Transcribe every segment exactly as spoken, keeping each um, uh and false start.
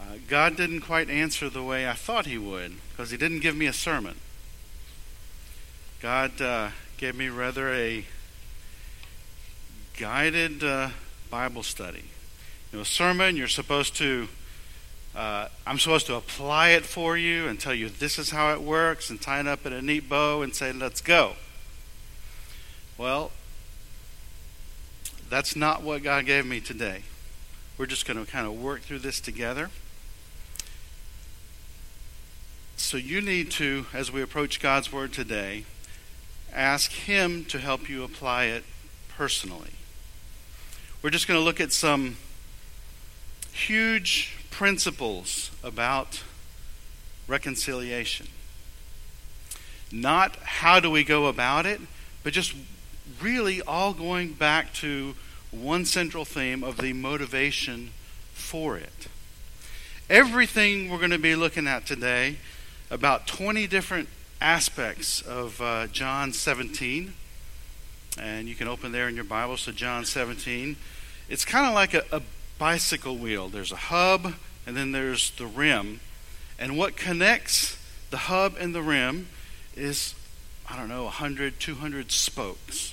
Uh, God didn't quite answer the way I thought he would, because he didn't give me a sermon. God uh, gave me rather a guided uh, Bible study. You know, a sermon, you're supposed to, uh, I'm supposed to apply it for you and tell you this is how it works and tie it up in a neat bow and say, let's go. Well, that's not what God gave me today. We're just going to kind of work through this together. So you need to, as we approach God's Word today, ask Him to help you apply it personally. We're just going to look at some huge principles about reconciliation. Not how do we go about it, but just really all going back to one central theme of the motivation for it. Everything we're going to be looking at today, about twenty different aspects of uh, John seventeen, and you can open there in your Bible. So John seventeen, it's kind of like a, a bicycle wheel. There's a hub, and then there's the rim, and what connects the hub and the rim is, I don't know, one hundred, two hundred spokes.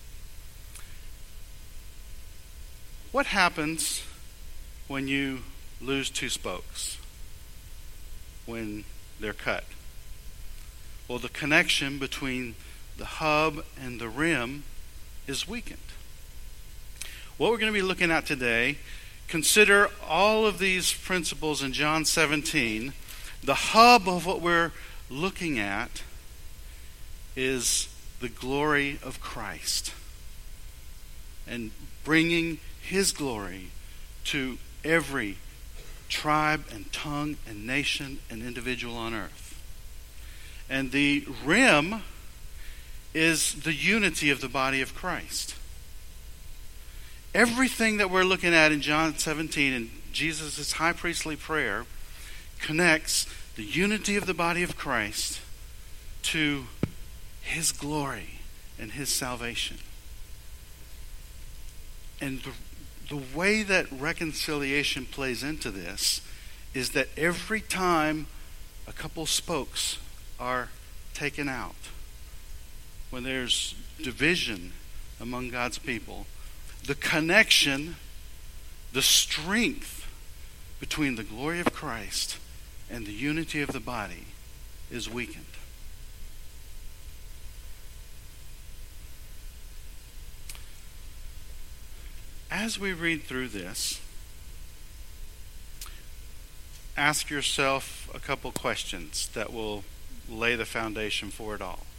What happens when you lose two spokes? When they're cut? Well, the connection between the hub and the rim is weakened. What we're going to be looking at today, consider all of these principles in John seventeen. The hub of what we're looking at is the glory of Christ and bringing His glory to every tribe and tongue and nation and individual on earth. And the rim is the unity of the body of Christ. Everything that we're looking at in John seventeen and Jesus' high priestly prayer connects the unity of the body of Christ to His glory and His salvation. And the The way that reconciliation plays into this is that every time a couple spokes are taken out, when there's division among God's people, the connection, the strength between the glory of Christ and the unity of the body is weakened. As we read through this, ask yourself a couple questions that will lay the foundation for it all.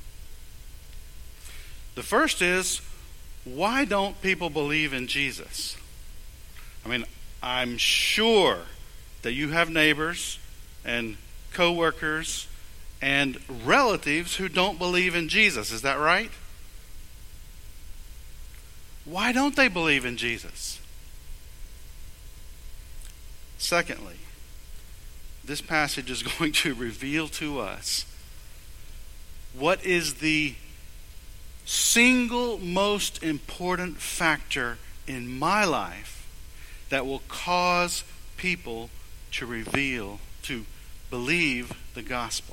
The first is, why don't people believe in Jesus? I mean, I'm sure that you have neighbors and co-workers and relatives who don't believe in Jesus. Is that right? Why don't they believe in Jesus? Secondly, this passage is going to reveal to us what is the single most important factor in my life that will cause people to reveal, to believe the gospel.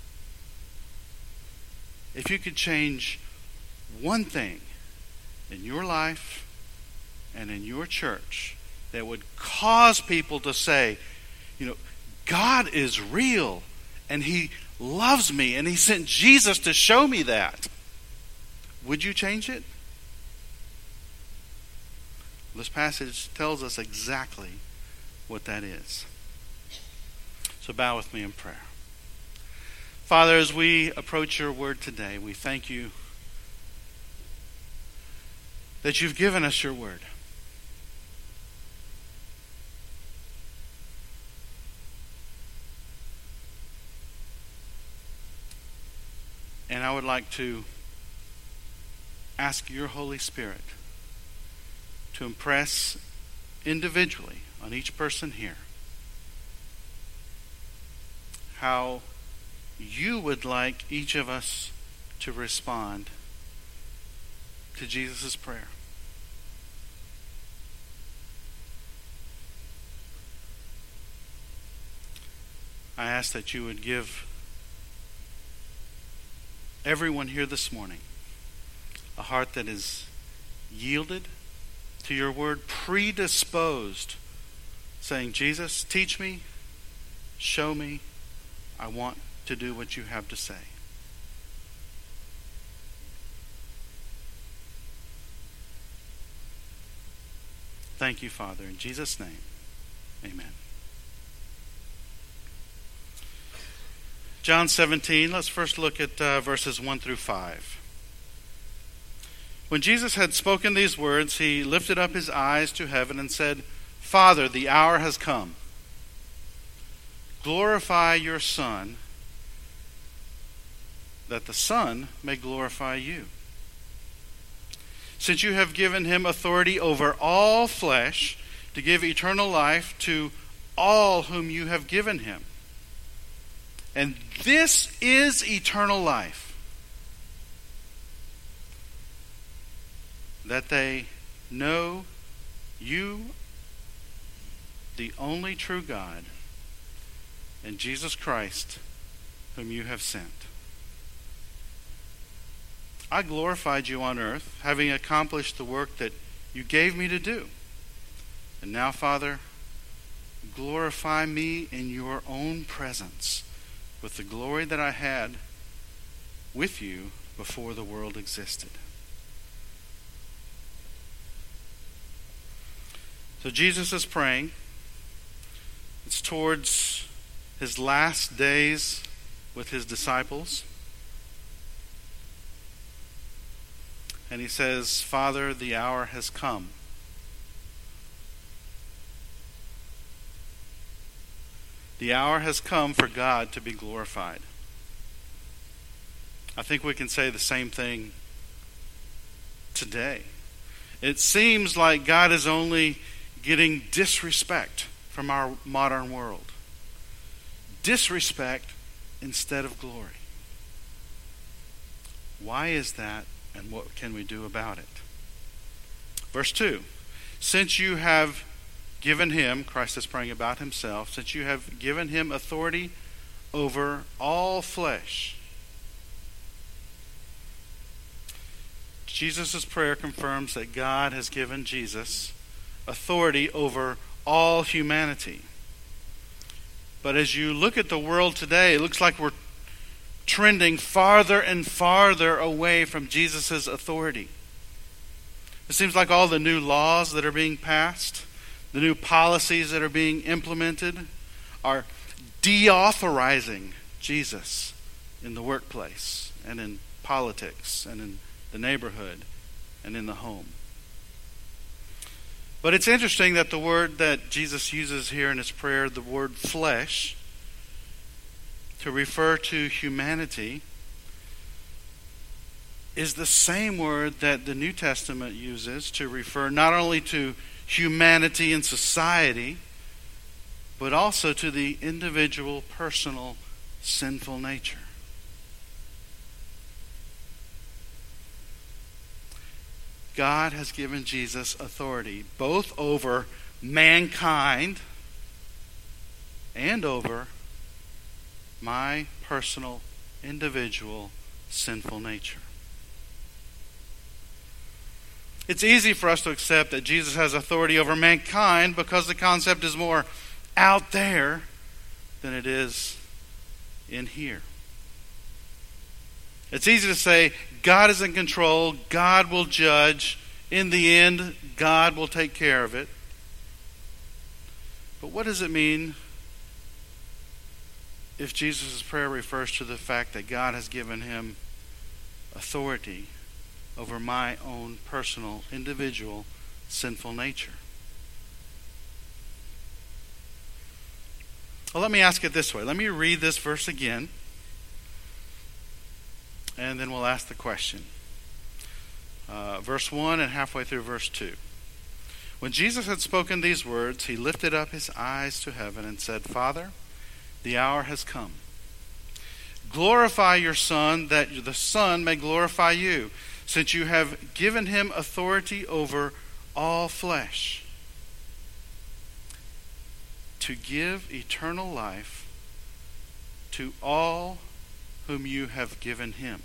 If you could change one thing in your life and in your church that would cause people to say, you know, God is real and He loves me and He sent Jesus to show me that, would you change it? This passage tells us exactly what that is. So bow with me in prayer. Father, as we approach your word today, we thank you that you've given us your word. And I would like to ask your Holy Spirit to impress individually on each person here how you would like each of us to respond to Jesus' prayer. I ask that you would give everyone here this morning a heart that is yielded to your word, predisposed, saying, Jesus, teach me, show me, I want to do what you have to say. Thank you, Father. In Jesus' name, amen. John seventeen, let's first look at uh, verses one through five. When Jesus had spoken these words, he lifted up his eyes to heaven and said, Father, the hour has come. Glorify your Son, that the Son may glorify you. Since you have given him authority over all flesh to give eternal life to all whom you have given him. And this is eternal life, that they know you, the only true God, and Jesus Christ, whom you have sent. I glorified you on earth, having accomplished the work that you gave me to do. And now, Father, glorify me in your own presence with the glory that I had with you before the world existed. So Jesus is praying. It's towards his last days with his disciples. And he says, Father, the hour has come. The hour has come for God to be glorified. I think we can say the same thing today. It seems like God is only getting disrespect from our modern world. Disrespect instead of glory. Why is that, and what can we do about it? Verse two. Since you have given him, Christ is praying about himself, since you have given him authority over all flesh. Jesus' prayer confirms that God has given Jesus authority over all humanity. But as you look at the world today, it looks like we're trending farther and farther away from Jesus' authority. It seems like all the new laws that are being passed, the new policies that are being implemented, are deauthorizing Jesus in the workplace and in politics and in the neighborhood and in the home. But it's interesting that the word that Jesus uses here in his prayer, the word flesh, to refer to humanity, is the same word that the New Testament uses to refer not only to humanity and society, but also to the individual, personal, sinful nature. God has given Jesus authority both over mankind and over my personal, individual, sinful nature. It's easy for us to accept that Jesus has authority over mankind because the concept is more out there than it is in here. It's easy to say, God is in control, God will judge, in the end, God will take care of it. But what does it mean if Jesus' prayer refers to the fact that God has given him authority over my own personal, individual, sinful nature? Well, let me ask it this way. Let me read this verse again, and then we'll ask the question. Uh, verse one and halfway through verse two. When Jesus had spoken these words, he lifted up his eyes to heaven and said, Father, the hour has come. Glorify your Son, that the Son may glorify you, since you have given him authority over all flesh, to give eternal life to all whom you have given him.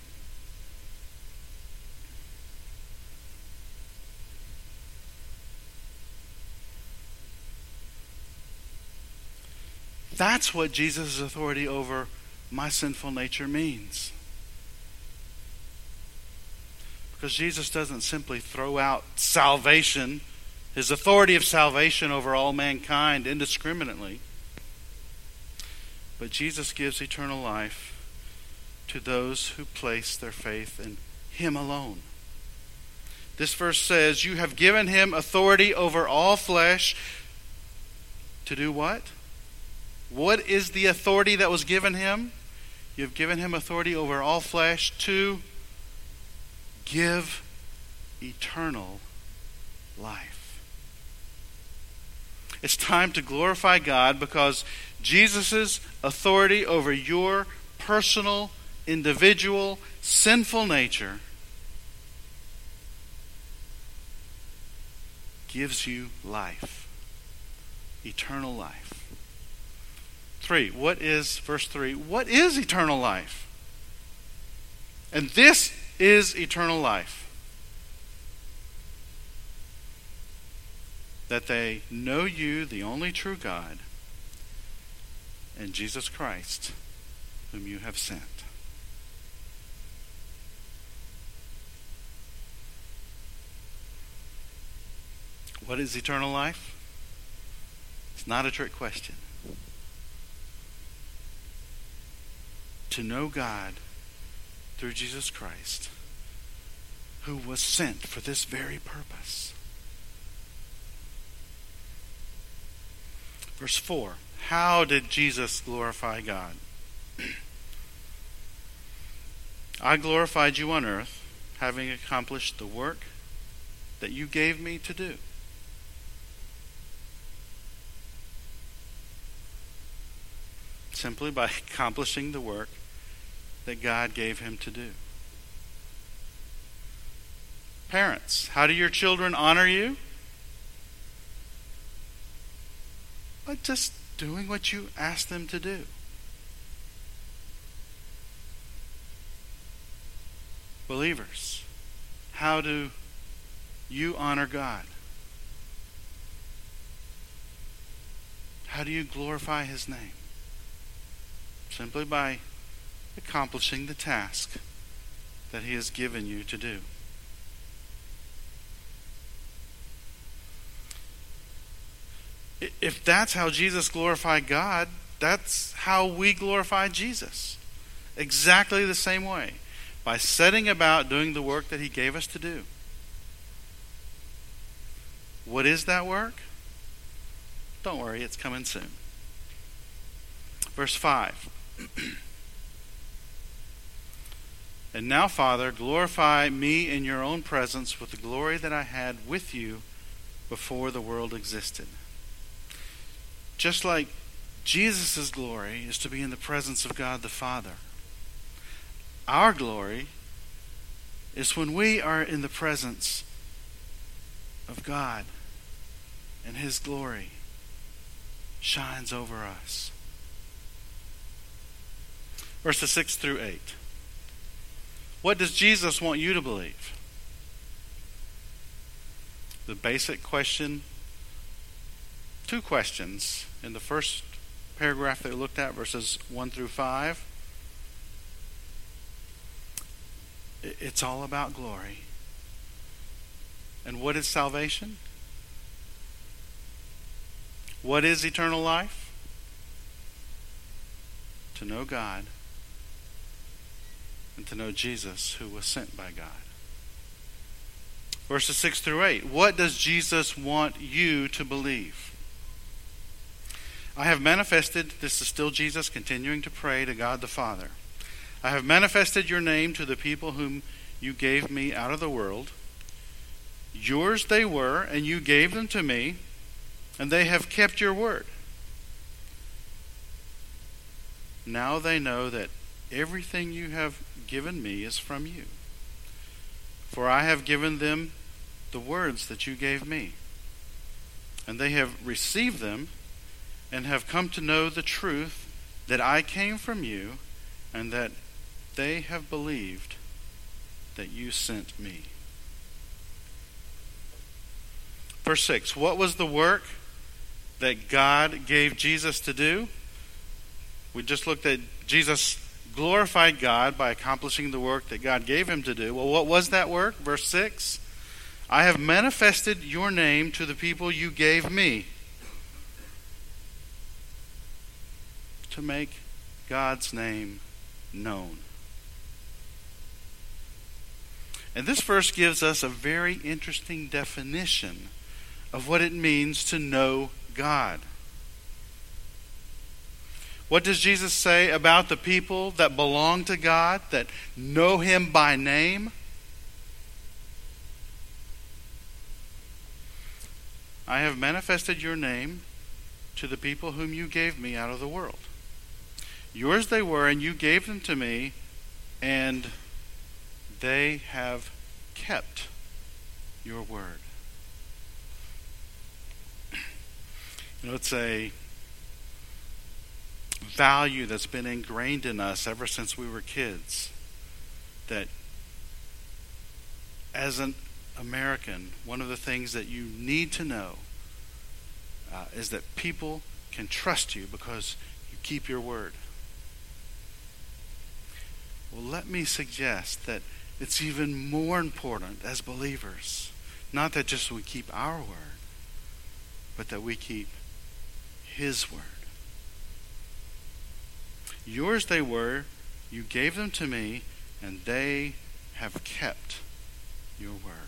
That's what Jesus' authority over my sinful nature means. Because Jesus doesn't simply throw out salvation, his authority of salvation over all mankind indiscriminately. But Jesus gives eternal life to those who place their faith in him alone. This verse says, you have given him authority over all flesh to do what? What is the authority that was given him? You have given him authority over all flesh to give eternal life. It's time to glorify God because Jesus' authority over your personal, individual, sinful nature gives you life, eternal life. Three, what is, verse three, what is eternal life? And this is eternal life. That they know you, the only true God, and Jesus Christ, whom you have sent. What is eternal life? It's not a trick question. To know God through Jesus Christ, who was sent for this very purpose. Verse four, how did Jesus glorify God? I glorified you on earth, having accomplished the work that you gave me to do. Simply by accomplishing the work that God gave him to do. Parents, how do your children honor you? By just doing what you ask them to do. Believers, how do you honor God? How do you glorify his name? Simply by accomplishing the task that he has given you to do. If that's how Jesus glorified God, that's how we glorify Jesus. Exactly the same way. By setting about doing the work that he gave us to do. What is that work? Don't worry, it's coming soon. Verse five. And now, Father, glorify me in your own presence with the glory that I had with you before the world existed. Just like Jesus' glory is to be in the presence of God the Father, our glory is when we are in the presence of God and his glory shines over us. Verses six through eight. What does Jesus want you to believe? The basic question, two questions in the first paragraph that we looked at, verses one through five. It's all about glory. And what is salvation? What is eternal life? To know God and to know Jesus, who was sent by God. Verses six through eight. What does Jesus want you to believe? I have manifested, this is still Jesus continuing to pray to God the Father. I have manifested your name to the people whom you gave me out of the world. Yours they were, and you gave them to me, and they have kept your word. Now they know that everything you have given me is from you. For I have given them the words that you gave me, and they have received them and have come to know the truth that I came from you, and that they have believed that you sent me. Verse six, what was the work that God gave Jesus to do? We just looked at Jesus glorified God by accomplishing the work that God gave him to do. Well, what was that work? Verse six, I have manifested your name to the people you gave me, to make God's name known. And this verse gives us a very interesting definition of what it means to know God. What does Jesus say about the people that belong to God, that know him by name? I have manifested your name to the people whom you gave me out of the world. Yours they were, and you gave them to me, and they have kept your word. You know, it's a value that's been ingrained in us ever since we were kids, that as an American, one of the things that you need to know uh, is that people can trust you because you keep your word. Well, let me suggest that it's even more important as believers, not that just we keep our word, but that we keep his word. Yours they were, you gave them to me, and they have kept your word.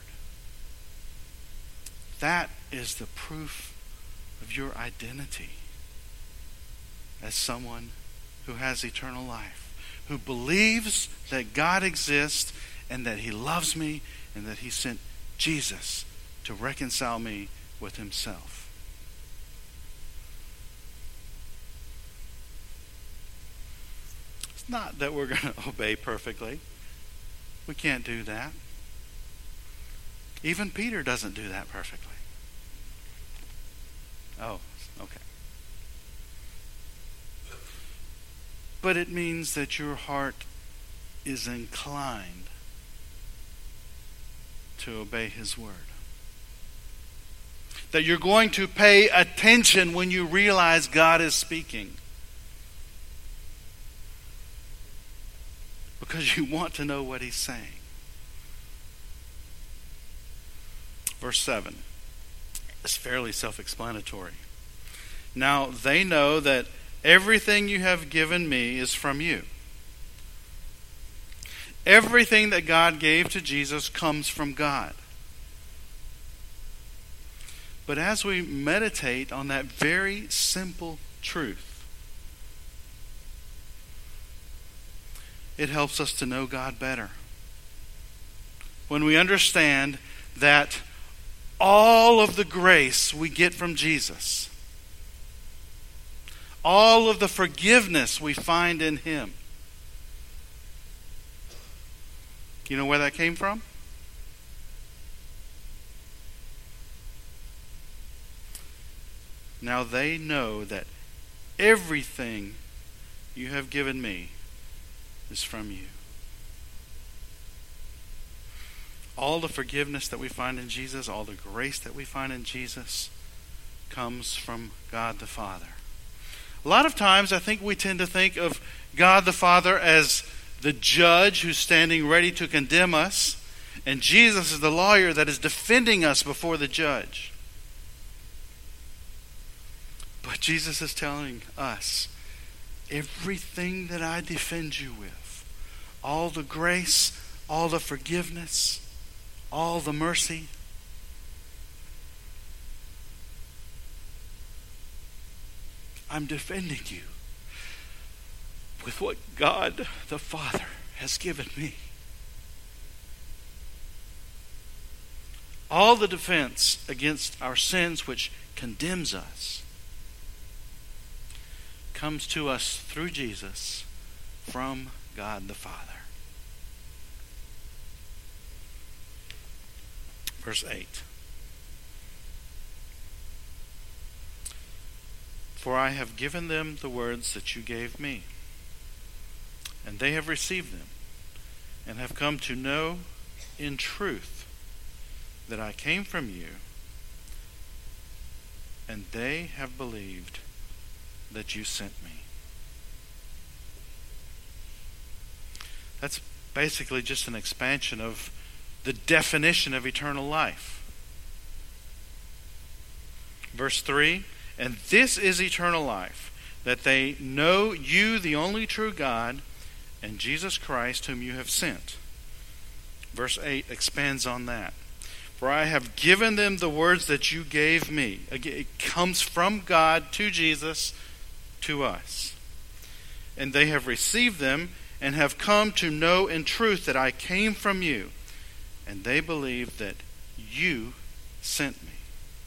That is the proof of your identity as someone who has eternal life, who believes that God exists and that he loves me and that he sent Jesus to reconcile me with himself. It's not that we're going to obey perfectly. We can't do that. Even Peter doesn't do that perfectly. Oh, okay. But it means that your heart is inclined to obey his word. That you're going to pay attention when you realize God is speaking. Because you want to know what he's saying. Verse seven is fairly self-explanatory. Now they know that everything you have given me is from you. Everything that God gave to Jesus comes from God. But as we meditate on that very simple truth, it helps us to know God better. When we understand that all of the grace we get from Jesus, all of the forgiveness we find in him, you know where that came from? Now they know that everything you have given me is from you. All the forgiveness that we find in Jesus, all the grace that we find in Jesus comes from God the Father. A lot of times I think we tend to think of God the Father as the judge who's standing ready to condemn us, and Jesus is the lawyer that is defending us before the judge. But Jesus is telling us, everything that I defend you with, all the grace, all the forgiveness, all the mercy, I'm defending you with what God the Father has given me. All the defense against our sins which condemns us comes to us through Jesus from God the Father. Verse eight. For I have given them the words that you gave me, and they have received them, and have come to know in truth that I came from you, and they have believed that you sent me. That's basically just an expansion of the definition of eternal life. Verse three, and this is eternal life, that they know you, the only true God, and Jesus Christ, whom you have sent. Verse eight expands on that. For I have given them the words that you gave me. Again, it comes from God to Jesus, to us. And they have received them, and have come to know in truth that I came from you, and they believe that you sent me.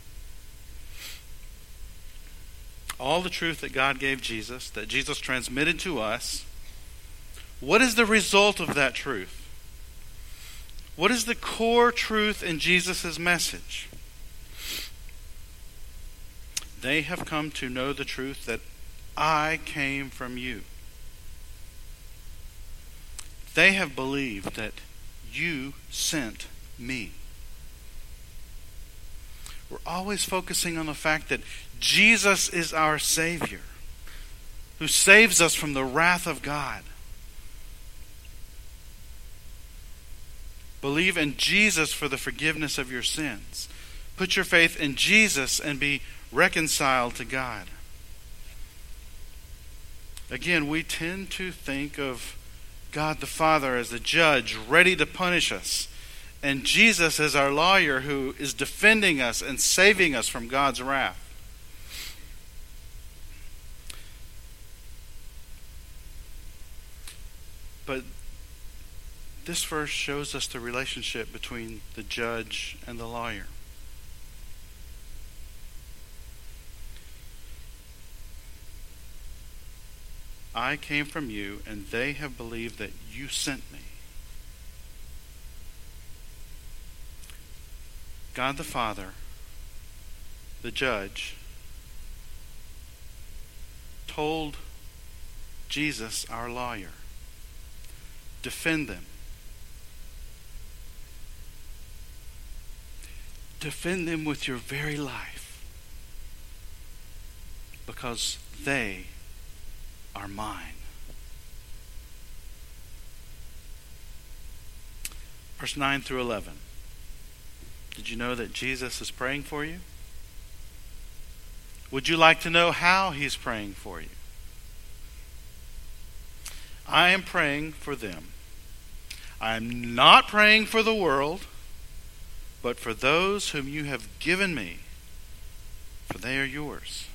All the truth that God gave Jesus, that Jesus transmitted to us, what is the result of that truth? What is the core truth in Jesus' message? They have come to know the truth that I came from you. They have believed that you sent me. We're always focusing on the fact that Jesus is our Savior, who saves us from the wrath of God. Believe in Jesus for the forgiveness of your sins. Put your faith in Jesus and be reconciled to God. Again, we tend to think of God the Father as a judge ready to punish us, and Jesus as our lawyer who is defending us and saving us from God's wrath. But this verse shows us the relationship between the judge and the lawyer. I came from you, and they have believed that you sent me. God the Father, the judge, told Jesus, our lawyer, defend them. Defend them with your very life, because they are mine. Verse nine through eleven. Did you know that Jesus is praying for you? Would you like to know how he's praying for you? I am praying for them. I am not praying for the world, but for those whom you have given me, for they are yours.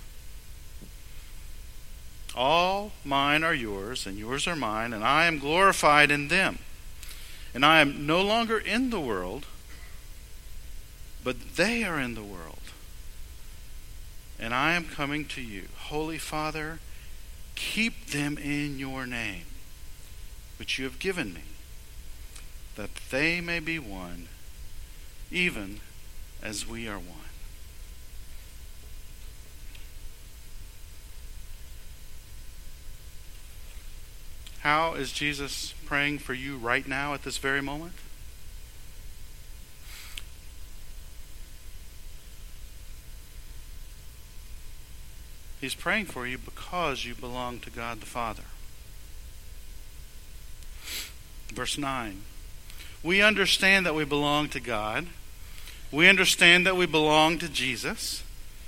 All mine are yours, and yours are mine, and I am glorified in them. And I am no longer in the world, but they are in the world. And I am coming to you. Holy Father, keep them in your name, which you have given me, that they may be one, even as we are one. How is Jesus praying for you right now at this very moment? He's praying for you because you belong to God the Father. Verse nine. We understand that we belong to God. We understand that we belong to Jesus.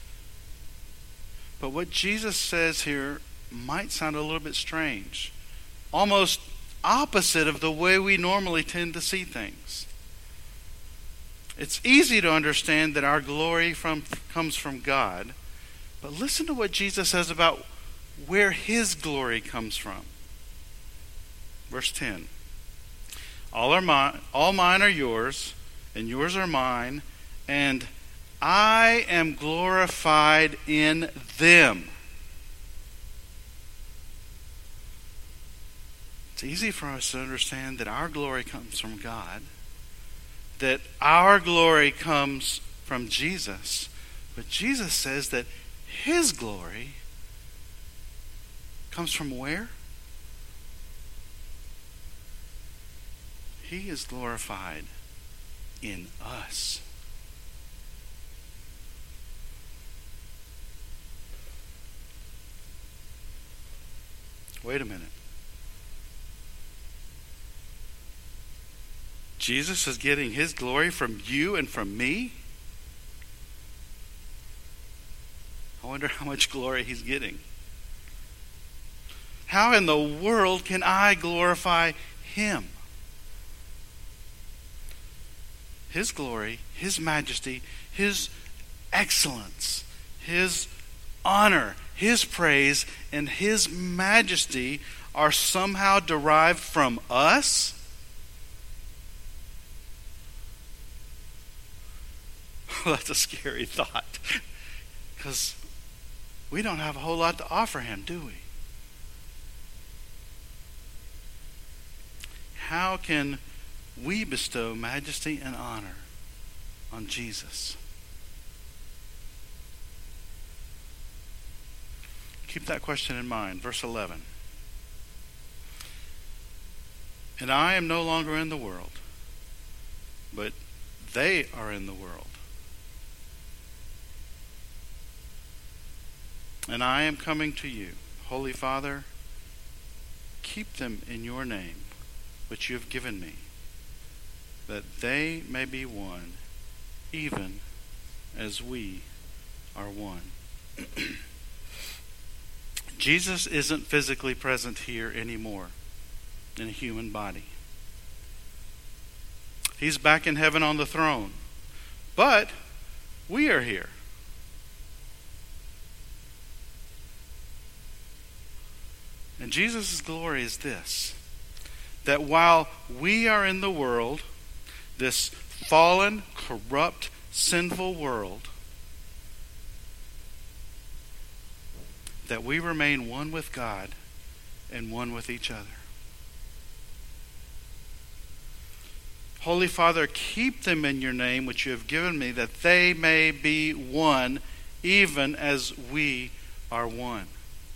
But what Jesus says here might sound a little bit strange. Almost opposite of the way we normally tend to see things. It's easy to understand that our glory from, comes from God. But listen to what Jesus says about where his glory comes from. Verse ten. All are mine, all mine are yours, and yours are mine, and I am glorified in them. It's easy for us to understand that our glory comes from God, that our glory comes from Jesus, but Jesus says that his glory comes from where? He is glorified in us. Wait a minute. Jesus is getting his glory from you and from me? I wonder how much glory he's getting. How in the world can I glorify him? His glory, his majesty, his excellence, his honor, his praise, and his majesty are somehow derived from us? That's a scary thought. Because we don't have a whole lot to offer him, do we? How can we bestow majesty and honor on Jesus? Keep that question in mind. Verse eleven. And I am no longer in the world, but they are in the world. And I am coming to you. Holy Father, keep them in your name, which you have given me, that they may be one, even as we are one. Jesus isn't physically present here anymore in a human body. He's back in heaven on the throne. But we are here. And Jesus' glory is this, that while we are in the world, this fallen, corrupt, sinful world, that we remain one with God and one with each other. Holy Father, keep them in your name which you have given me, that they may be one, even as we are one.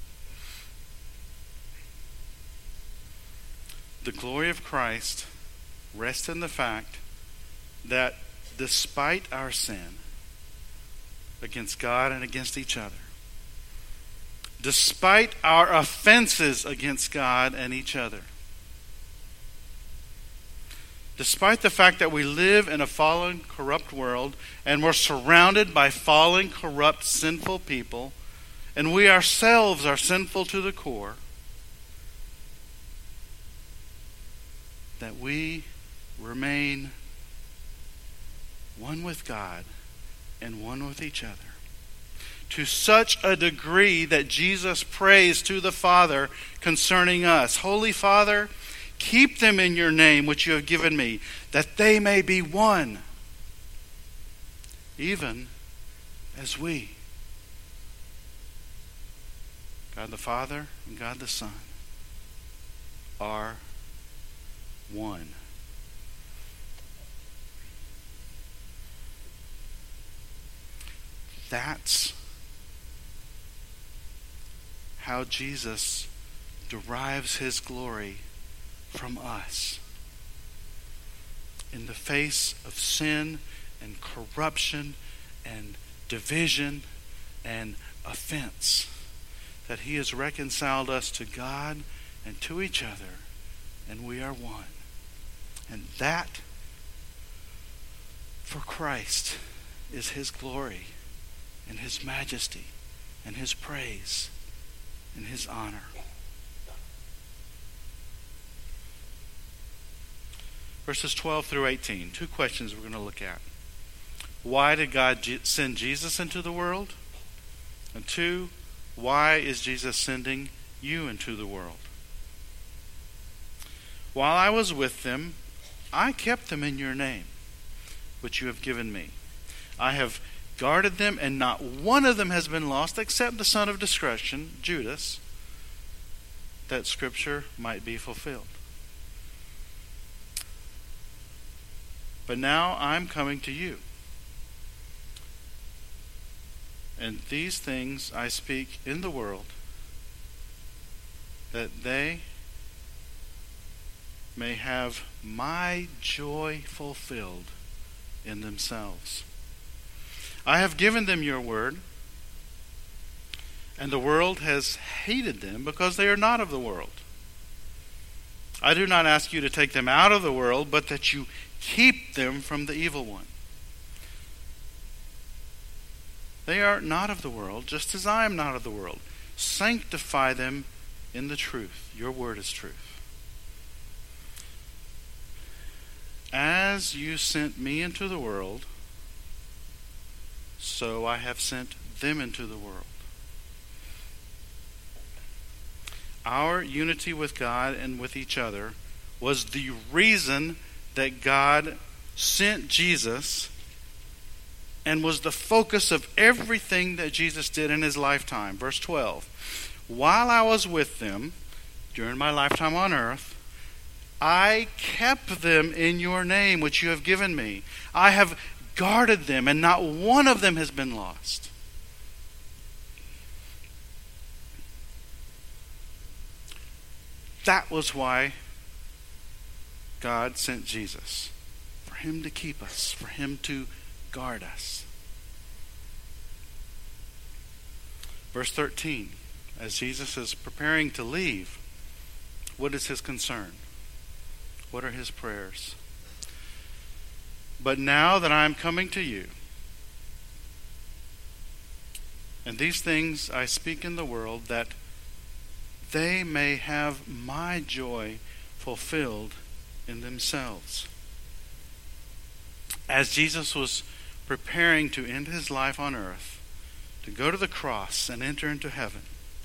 The glory of Christ rests in the fact that despite our sin against God and against each other, despite our offenses against God and each other, despite the fact that we live in a fallen, corrupt world and we're surrounded by fallen, corrupt, sinful people, and we ourselves are sinful to the core, that we remain one with God and one with each other. To such a degree that Jesus prays to the Father concerning us. Holy Father, keep them in your name which you have given me, that they may be one, even as we, God the Father and God the Son, are one. That's how Jesus derives his glory from us. In the face of sin and corruption and division and offense, that he has reconciled us to God and to each other, and we are one. And that, for Christ, is his glory and his majesty and his praise and his honor. Verses twelve through eighteen. Two questions we're going to look at. Why did God send Jesus into the world? And two, why is Jesus sending you into the world? While I was with them, I kept them in your name, which you have given me. I have guarded them, and not one of them has been lost except the son of discretion, Judas, that Scripture might be fulfilled. But now I'm coming to you. And these things I speak in the world, that they may have my joy fulfilled in themselves. I have given them your word, and the world has hated them because they are not of the world. I do not ask you to take them out of the world, but that you keep them from the evil one. They are not of the world, just as I am not of the world. Sanctify them in the truth. Your word is truth. As you sent me into the world, so I have sent them into the world. Our unity with God and with each other was the reason that God sent Jesus and was the focus of everything that Jesus did in his lifetime. Verse twelve. While I was with them during my lifetime on earth, I kept them in your name, which you have given me. I have guarded them, and not one of them has been lost. That was why God sent Jesus. For him to keep us, for him to guard us. Verse thirteen, as Jesus is preparing to leave, what is his concern? What are his prayers? But now that I am coming to you, and these things I speak in the world, that they may have my joy fulfilled in themselves. As Jesus was preparing to end his life on earth, to go to the cross and enter into heaven,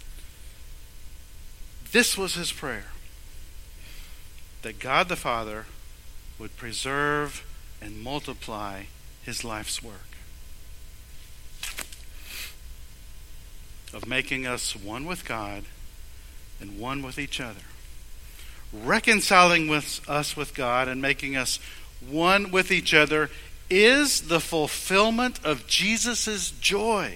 this was his prayer: that God the Father would preserve and multiply his life's work of making us one with God and one with each other, reconciling with us with God and making us one with each other is the fulfillment of Jesus' joy.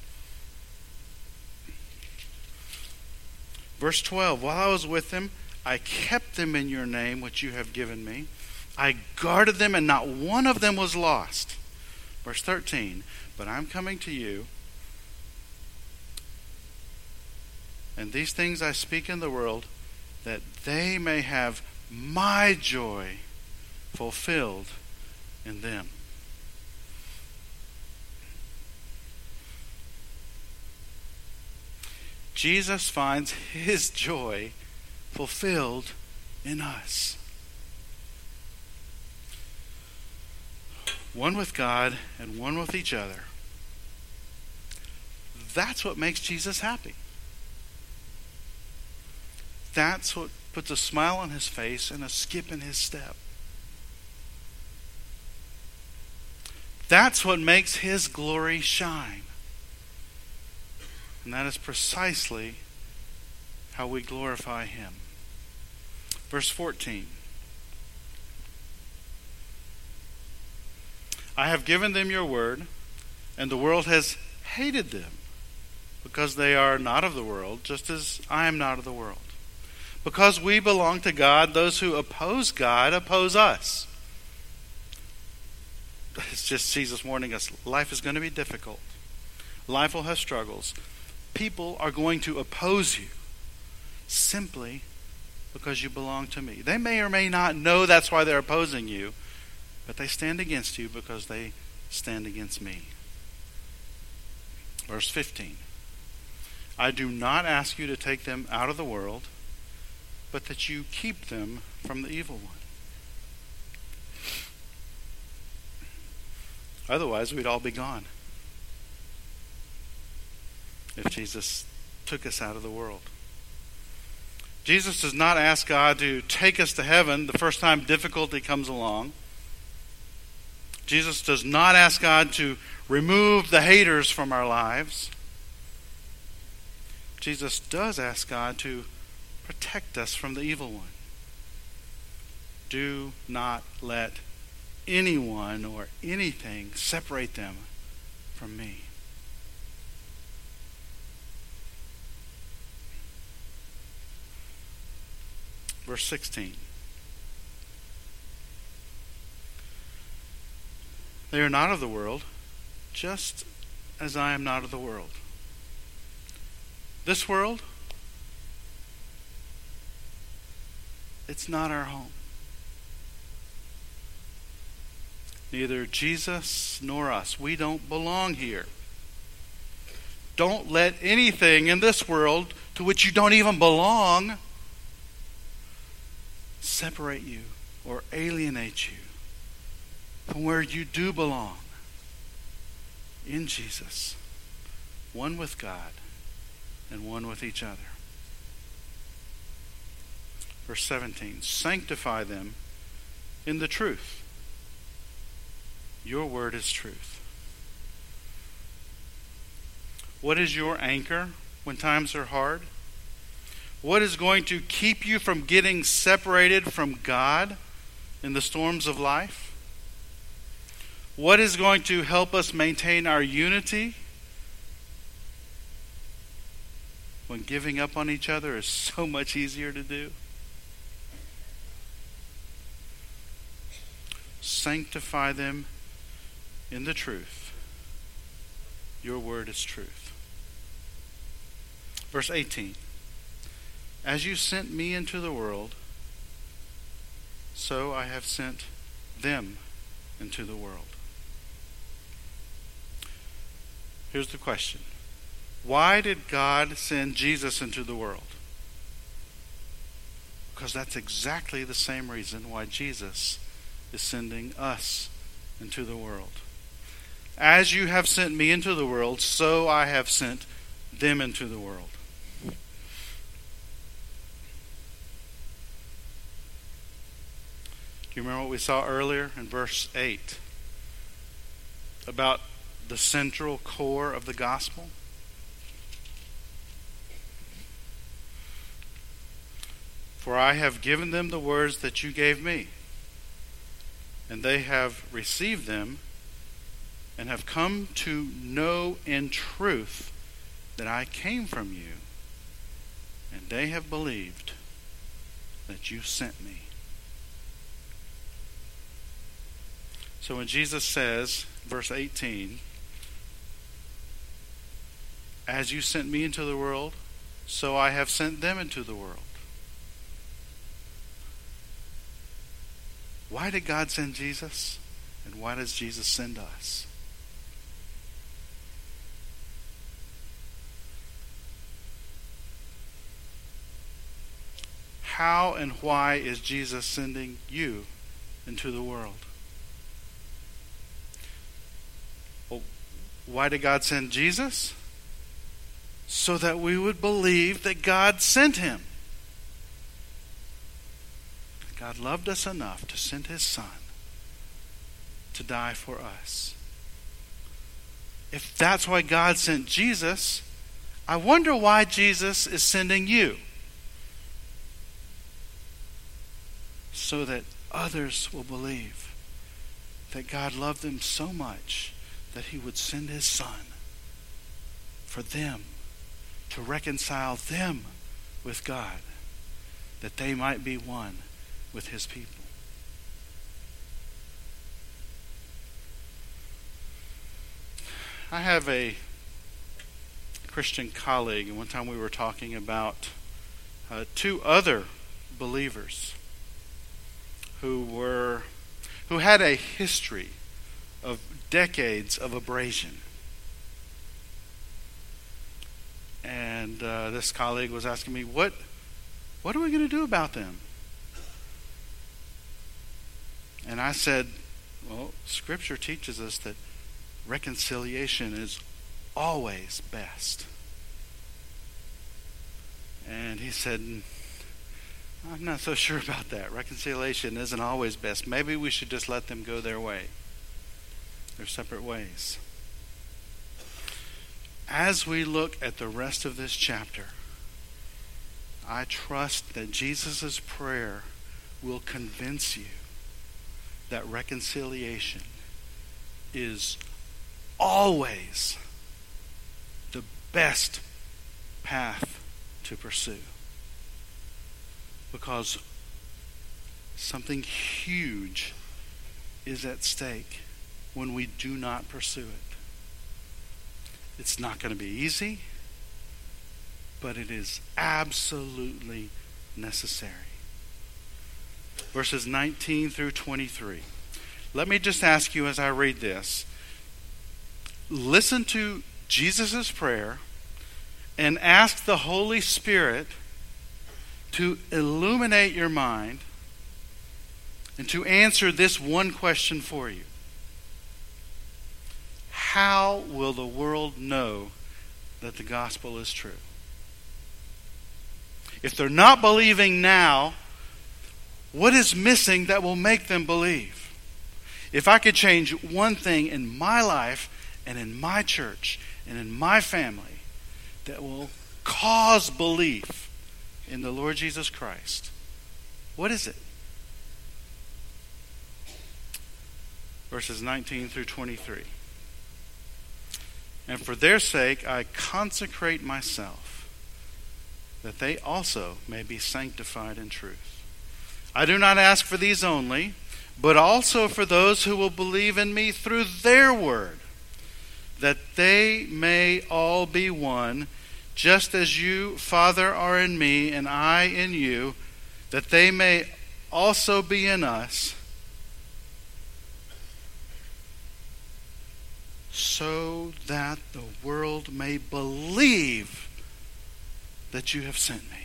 Verse twelve, while I was with them, I kept them in your name, which you have given me. I guarded them, and not one of them was lost. Verse thirteen, but I'm coming to you, and these things I speak in the world, that they may have my joy fulfilled in them. Jesus finds his joy fulfilled in us. One with God and one with each other. That's what makes Jesus happy. That's what puts a smile on his face and a skip in his step. That's what makes his glory shine. And that is precisely how we glorify him. Verse fourteen. I have given them your word, and the world has hated them, because they are not of the world, just as I am not of the world. Because we belong to God, those who oppose God oppose us. It's just Jesus warning us, life is going to be difficult. Life will have struggles. People are going to oppose you simply because you belong to me. They may or may not know that's why they're opposing you, but they stand against you because they stand against me. Verse fifteen. I do not ask you to take them out of the world, but that you keep them from the evil one. Otherwise, we'd all be gone if Jesus took us out of the world. Jesus does not ask God to take us to heaven the first time difficulty comes along. Jesus does not ask God to remove the haters from our lives. Jesus does ask God to protect us from the evil one. Do not let anyone or anything separate them from me. verse sixteen. They are not of the world, just as I am not of the world. This world, it's not our home. Neither Jesus nor us. We don't belong here. Don't let anything in this world to which you don't even belong separate you or alienate you from where you do belong in Jesus, one with God and one with each other. Verse seventeen, sanctify them in the truth. Your word is truth. What is your anchor when times are hard? What is going to keep you from getting separated from God in the storms of life? What is going to help us maintain our unity when giving up on each other is so much easier to do? Sanctify them in the truth. Your word is truth. Verse eighteen. As you sent me into the world, so I have sent them into the world. Here's the question. Why did God send Jesus into the world? Because that's exactly the same reason why Jesus is sending us into the world. As you have sent me into the world, so I have sent them into the world. Do you remember what we saw earlier in verse eight about the central core of the gospel? For I have given them the words that you gave me, and they have received them and have come to know in truth that I came from you, and they have believed that you sent me. So when Jesus says, verse eighteen, as you sent me into the world, so I have sent them into the world. Why did God send Jesus? And why does Jesus send us? How and why is Jesus sending you into the world? Well, why did God send Jesus? So that we would believe that God sent him. God loved us enough to send his Son to die for us. If that's why God sent Jesus, I wonder why Jesus is sending you. So that others will believe that God loved them so much that he would send his Son for them, to reconcile them with God, that they might be one with his people. I have a Christian colleague, and one time we were talking about uh, two other believers who were who had a history of decades of abrasion. And uh, this colleague was asking me, what what are we going to do about them? And I said, well, Scripture teaches us that reconciliation is always best. And he said, I'm not so sure about that. Reconciliation isn't always best. Maybe we should just let them go their way, their separate ways. As we look at the rest of this chapter, I trust that Jesus' prayer will convince you that reconciliation is always the best path to pursue. Because something huge is at stake when we do not pursue it. It's not going to be easy, but it is absolutely necessary. Verses nineteen through twenty-three. Let me just ask you as I read this, listen to Jesus' prayer and ask the Holy Spirit to illuminate your mind and to answer this one question for you. How will the world know that the gospel is true? If they're not believing now, what is missing that will make them believe? If I could change one thing in my life and in my church and in my family that will cause belief in the Lord Jesus Christ, what is it? Verses nineteen through twenty-three. And for their sake I consecrate myself, that they also may be sanctified in truth. I do not ask for these only, but also for those who will believe in me through their word, that they may all be one, just as you, Father, are in me and I in you, that they may also be in us, so that the world may believe that you have sent me.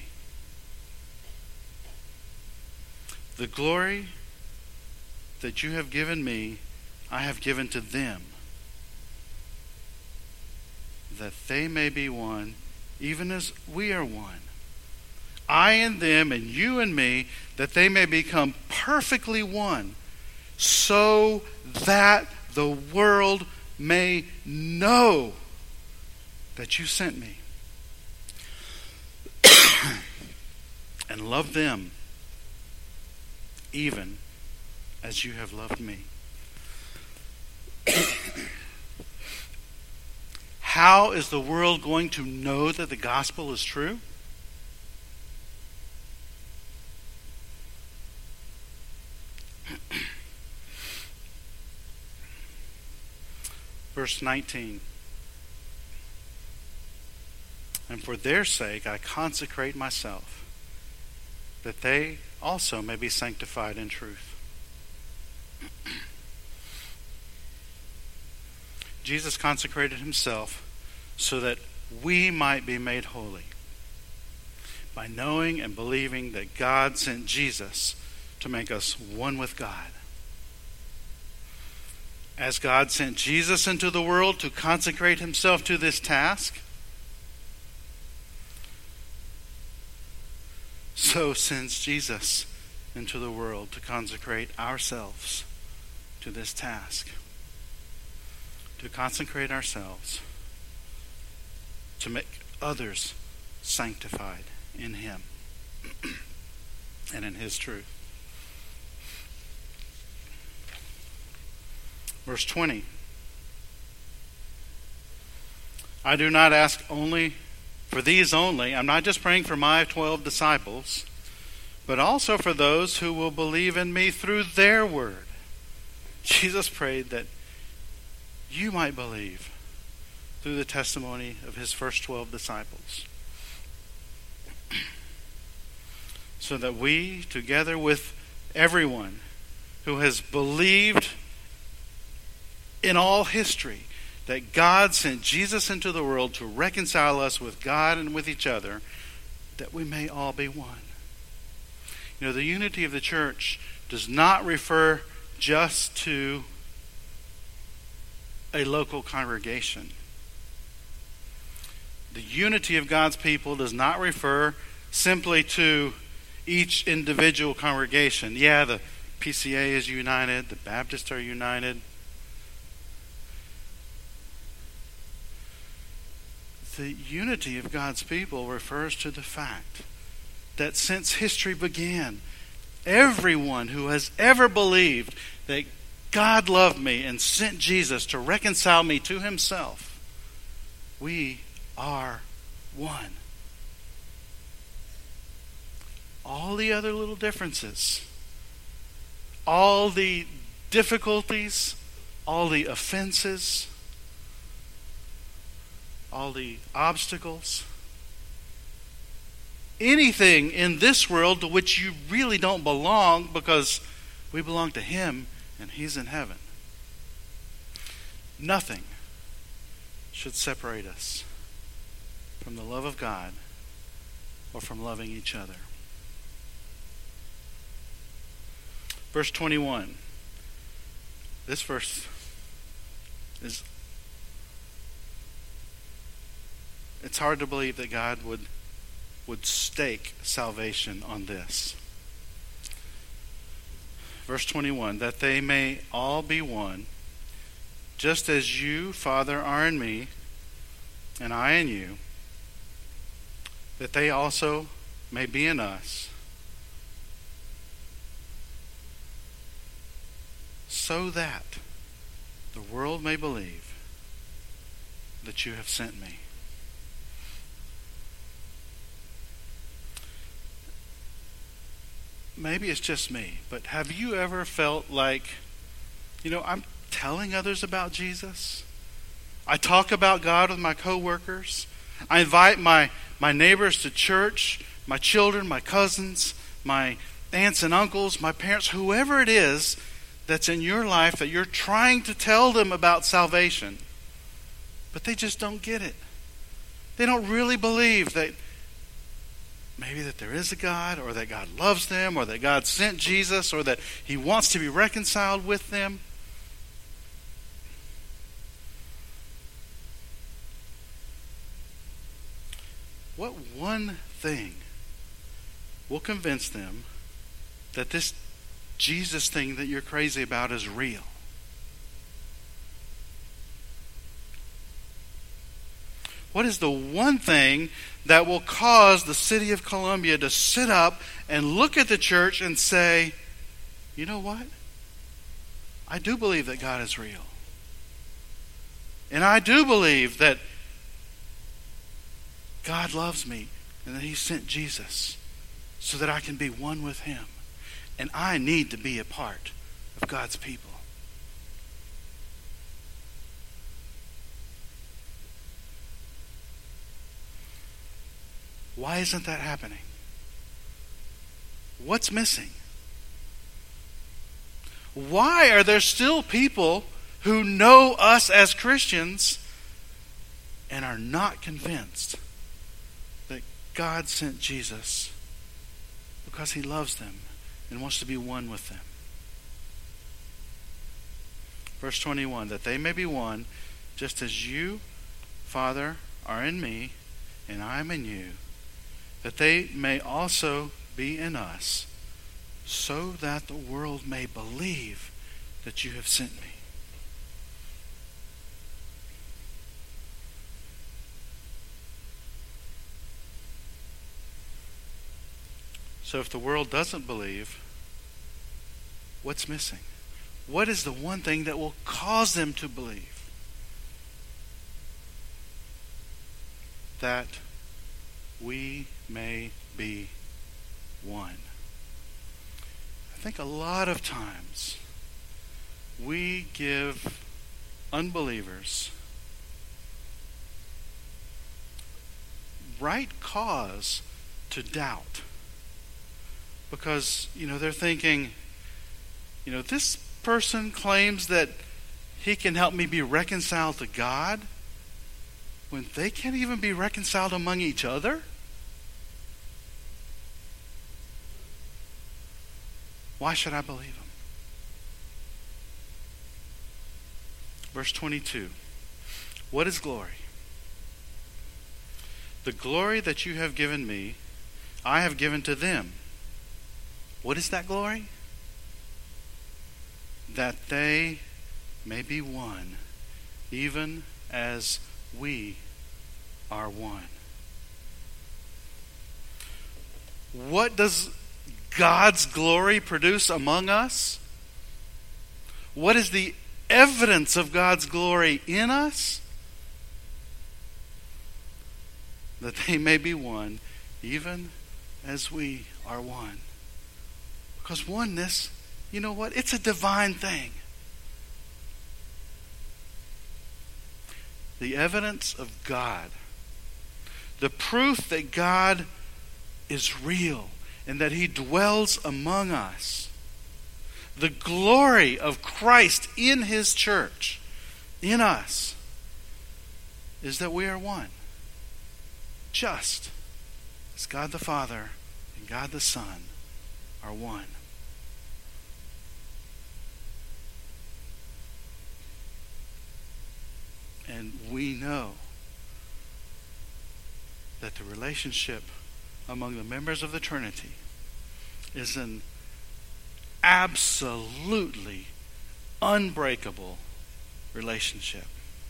The glory that you have given me, I have given to them, that they may be one, even as we are one. I and them, and you and me, that they may become perfectly one, so that the world may know that you sent me and love them even as you have loved me. How is the world going to know that the gospel is true? Verse nineteen. And for their sake I consecrate myself, that they also may be sanctified in truth. Jesus consecrated himself so that we might be made holy by knowing and believing that God sent Jesus to make us one with God. As God sent Jesus into the world to consecrate himself to this task, so sends Jesus into the world to consecrate ourselves to this task. To consecrate ourselves to make others sanctified in him and in his truth. Verse twenty. I do not ask only for these only. I'm not just praying for my twelve disciples, but also for those who will believe in me through their word. Jesus prayed that you might believe through the testimony of his first twelve disciples, so that we, together with everyone who has believed in all history that God sent Jesus into the world to reconcile us with God and with each other, that we may all be one. You know, the unity of the church does not refer just to a local congregation. The unity of God's people does not refer simply to each individual congregation. Yeah, the P C A is united, the Baptists are united. The unity of God's people refers to the fact that since history began, everyone who has ever believed that God loved me and sent Jesus to reconcile me to himself, we are one. All the other little differences all the difficulties, all the offenses, all the obstacles, anything in this world to which you really don't belong, because we belong to Him and He's in heaven. Nothing should separate us from the love of God or from loving each other. Verse twenty-one. This verse is, it's hard to believe that God would would stake salvation on this. Verse twenty-one, that they may all be one, just as you, Father, are in me, and I in you, that they also may be in us, so that the world may believe that you have sent me. Maybe it's just me, but have you ever felt like, you know, I'm telling others about Jesus? I talk about God with my coworkers. I invite my, my neighbors to church, my children, my cousins, my aunts and uncles, my parents, whoever it is that's in your life that you're trying to tell them about salvation, but they just don't get it. They don't really believe that maybe that there is a God, or that God loves them, or that God sent Jesus, or that He wants to be reconciled with them. What one thing will convince them that this Jesus thing that you're crazy about is real? What is the one thing that will cause the city of Columbia to sit up and look at the church and say, you know what? I do believe that God is real. And I do believe that God loves me and that He sent Jesus so that I can be one with Him. And I need to be a part of God's people. Why isn't that happening? What's missing? Why are there still people who know us as Christians and are not convinced that God sent Jesus because He loves them and wants to be one with them? Verse twenty-one, that they may be one, just as you, Father, are in me, and I am in you, that they may also be in us, so that the world may believe that you have sent me. So if the world doesn't believe, what's missing? What is the one thing that will cause them to believe? That we may be one. I think a lot of times we give unbelievers right cause to doubt. Because, you know, they're thinking, you know, this person claims that he can help me be reconciled to God when they can't even be reconciled among each other? Why should I believe him? Verse twenty-two. What is glory? The glory that you have given me, I have given to them. What is that glory? That they may be one, even as we are one. What does God's glory produce among us? What is the evidence of God's glory in us? That they may be one, even as we are one. Because oneness you know what? It's a divine thing. The evidence of God, the proof that God is real and that He dwells among us, the glory of Christ in His church, in us, is that we are one. Just as God the Father and God the Son are one. And we know that the relationship among the members of the Trinity is an absolutely unbreakable relationship.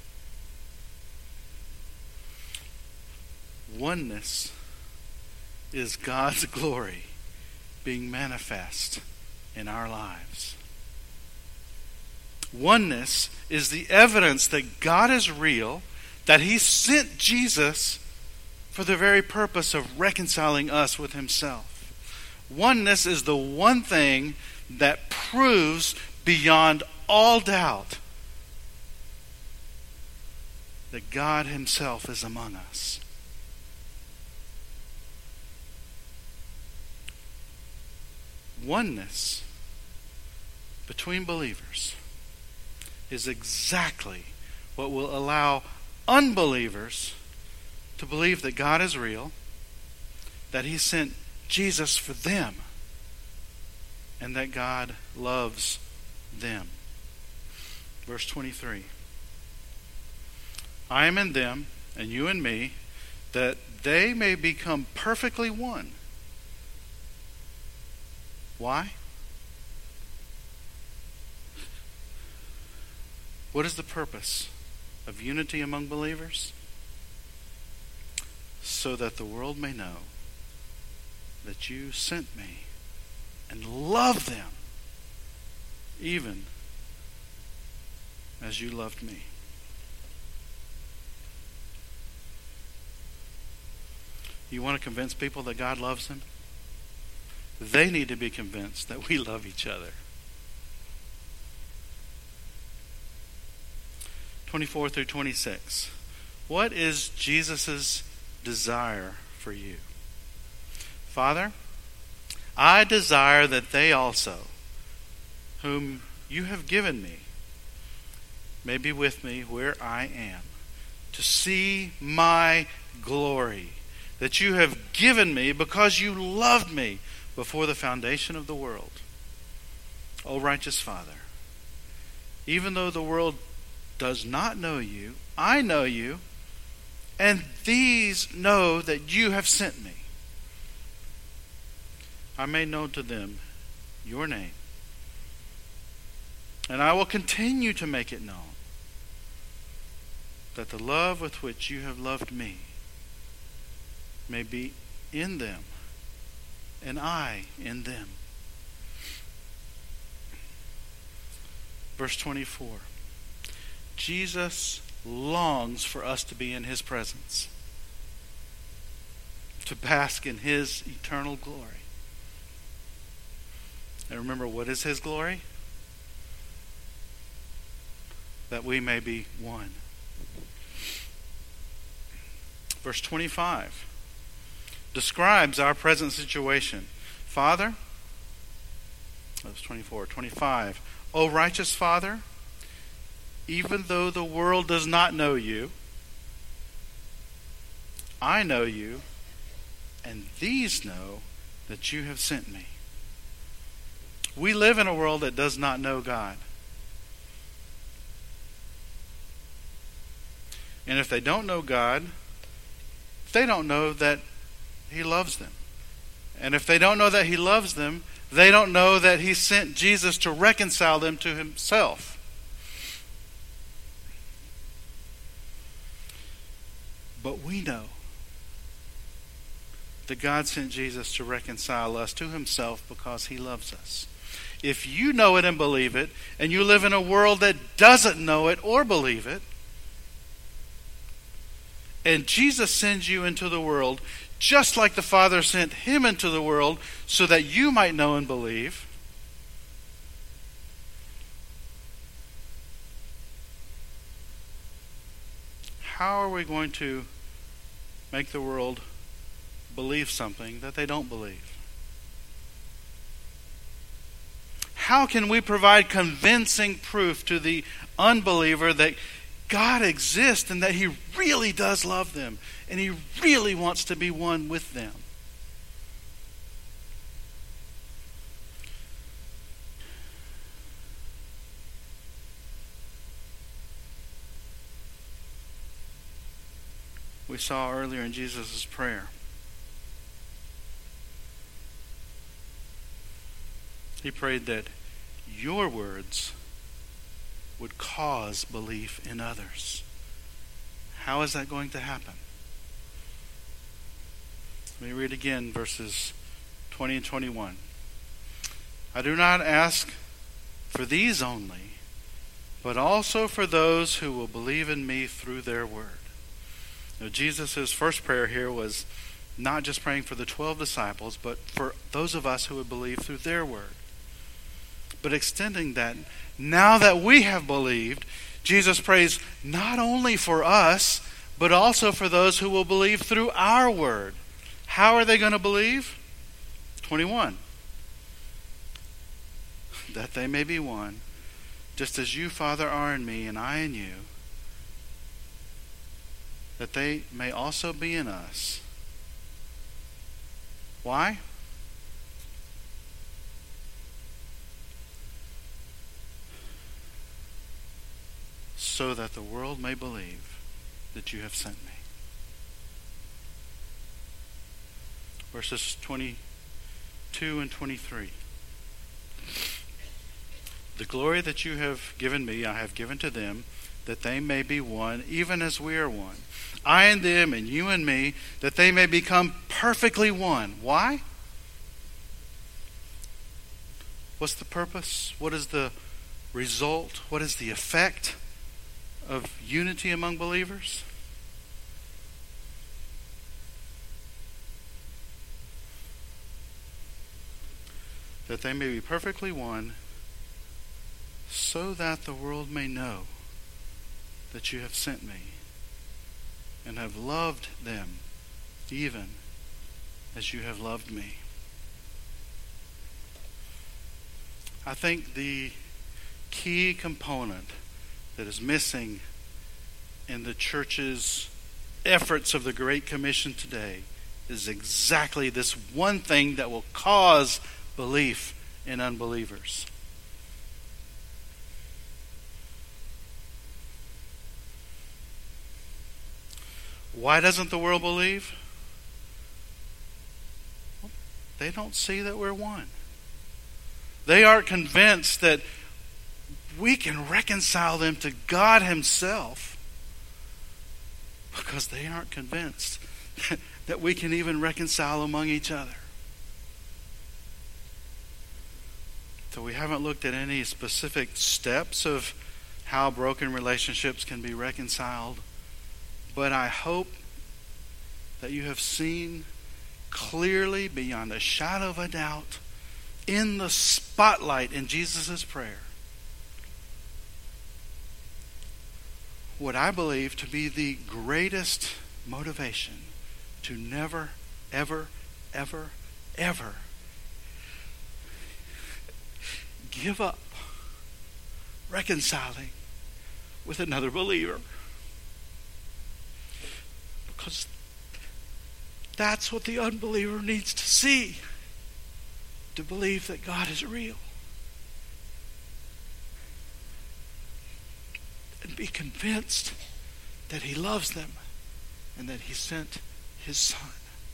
Oneness is God's glory being manifest in our lives. Oneness is the evidence that God is real, that He sent Jesus for the very purpose of reconciling us with Himself. Oneness is the one thing that proves beyond all doubt that God Himself is among us. Oneness between believers is exactly what will allow unbelievers to believe that God is real, that He sent Jesus for them, and that God loves them. Verse twenty-three. I am in them, and you in me, that they may become perfectly one. Why? What is the purpose of unity among believers? So that the world may know that you sent me and love them, even as you loved me. You want to convince people that God loves them? They need to be convinced that we love each other. twenty-four through twenty-six. What is Jesus' desire for you? Father, I desire that they also, whom you have given me, may be with me where I am, to see my glory that you have given me because you loved me before the foundation of the world. O righteous Father, even though the world does not know you, I know you, and these know that you have sent me. I made known to them your name, and I will continue to make it known, that the love with which you have loved me may be in them, and I in them. Verse twenty-four. Jesus longs for us to be in His presence, to bask in His eternal glory. And remember, what is His glory? That we may be one. Verse twenty-five describes our present situation. Father, that was twenty-four, twenty-five. O righteous Father, even though the world does not know you, I know you, and these know that you have sent me. We live in a world that does not know God. And if they don't know God, they don't know that He loves them. And if they don't know that He loves them, they don't know that He sent Jesus to reconcile them to Himself. But we know that God sent Jesus to reconcile us to Himself because He loves us. If you know it and believe it, and you live in a world that doesn't know it or believe it, and Jesus sends you into the world just like the Father sent Him into the world so that you might know and believe, how are we going to make the world believe something that they don't believe? How can we provide convincing proof to the unbeliever that God exists and that He really does love them and He really wants to be one with them? We saw earlier in Jesus' prayer. He prayed that your words would cause belief in others. How is that going to happen? Let me read again verses twenty and twenty-one. I do not ask for these only, but also for those who will believe in me through their word. Now, Jesus' first prayer here was not just praying for the twelve disciples, but for those of us who would believe through their word. But extending that, now that we have believed, Jesus prays not only for us, but also for those who will believe through our word. How are they going to believe? twenty-one. That they may be one, just as you, Father, are in me and I in you, that they may also be in us. Why? So that the world may believe that you have sent me. Verses twenty-two and twenty-three. The glory that you have given me, I have given to them, that they may be one, even as we are one. I and them, and you and me, that they may become perfectly one. Why? What's the purpose? What is the result? What is the effect of unity among believers? That they may be perfectly one, so that the world may know that you have sent me and have loved them even as you have loved me. I think the key component that is missing in the church's efforts of the Great Commission today is exactly this one thing that will cause belief in unbelievers. Why doesn't the world believe? Well, they don't see that we're one. They aren't convinced that we can reconcile them to God Himself, because they aren't convinced that we can even reconcile among each other. So we haven't looked at any specific steps of how broken relationships can be reconciled, but I hope that you have seen clearly, beyond a shadow of a doubt, in the spotlight in Jesus' prayer, what I believe to be the greatest motivation to never, ever, ever, ever give up reconciling with another believer. Because that's what the unbeliever needs to see to believe that God is real. And be convinced that He loves them and that He sent His Son.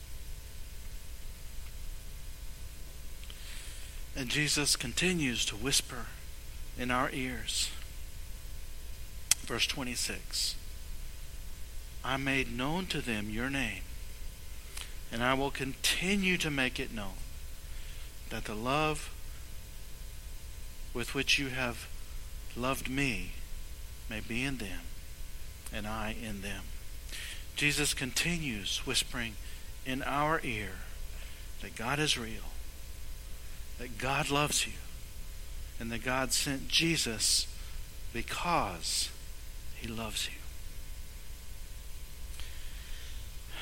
And Jesus continues to whisper in our ears. Verse twenty-six. I made known to them your name, and I will continue to make it known, that the love with which you have loved me may be in them, and I in them. Jesus continues whispering in our ear that God is real, that God loves you, and that God sent Jesus because He loves you.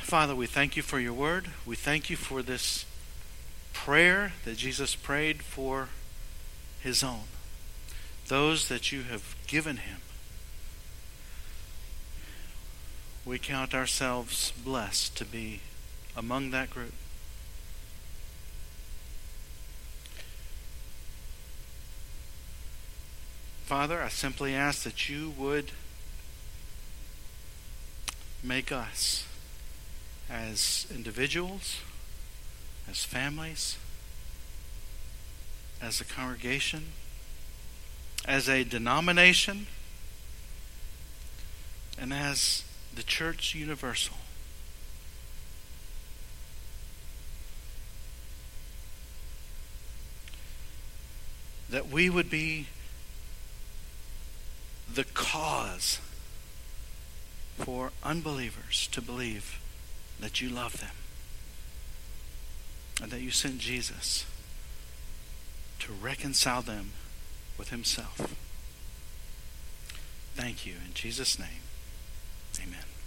Father, we thank you for your word. We thank you for this prayer that Jesus prayed for his own, those that you have given him. We count ourselves blessed to be among that group. Father, I simply ask that you would make us, as individuals, as families, as a congregation, as a denomination, and as the church universal, that we would be the cause for unbelievers to believe that you love them and that you sent Jesus to reconcile them with himself. Thank you. In Jesus' name, amen.